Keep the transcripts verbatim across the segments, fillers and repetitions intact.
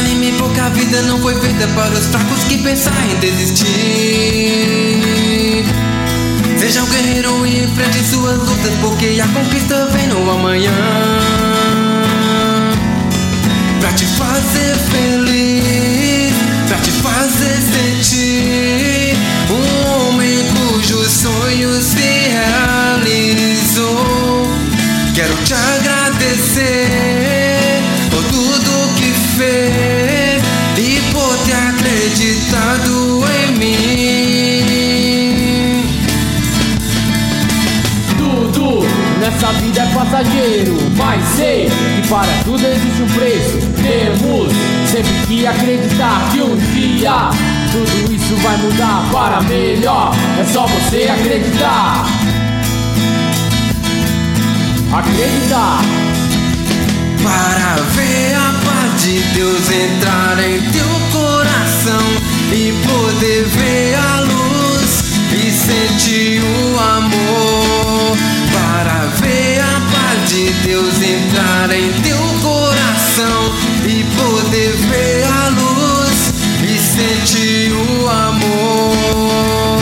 desanime, porque a vida não foi feita para os fracos que pensam em desistir. Seja um guerreiro e enfrente suas lutas, porque a conquista vem no amanhã. Pra te fazer feliz, pra te fazer sentir um homem cujo sonho se realizou. Quero te agradecer por tudo que fez e por ter acreditado em mim. Tudo nessa vida é passageiro, mas sei que para tudo existe um preço. Temos sempre que acreditar que um dia tudo isso vai mudar para melhor. É só você acreditar. Acreditar. Para ver a paz de Deus entrar em teu coração e poder ver a luz e sentir o amor. Para ver a paz de Deus entrar em teu coração e poder ver a luz e sentir o amor.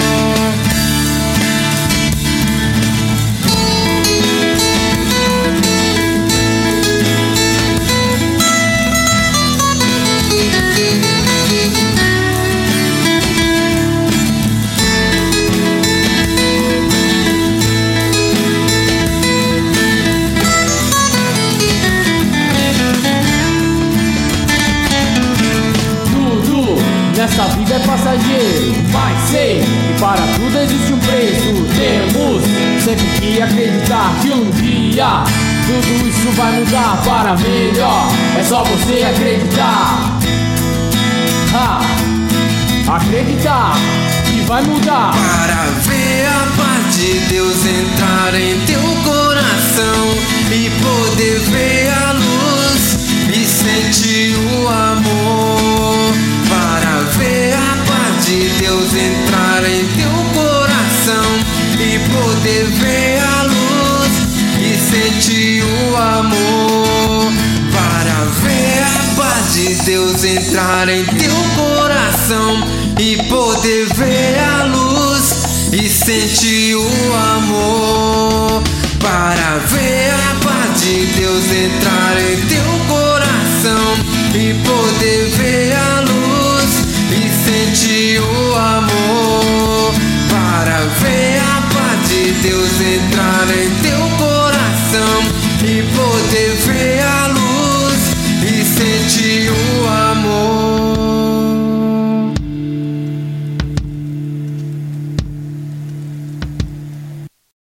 Essa vida é passageiro, mas sei que para tudo existe um preço. Temos sempre que acreditar que um dia tudo isso vai mudar para melhor. É só você acreditar. Ha! Acreditar que vai mudar. Para ver a paz de Deus entrar em teu coração e poder ver a luz e sentir o amor. Para ver a paz de Deus entrar em teu coração e poder ver a luz e sentir o amor. Para ver a paz de Deus entrar em teu coração e poder ver a luz e sentir o amor.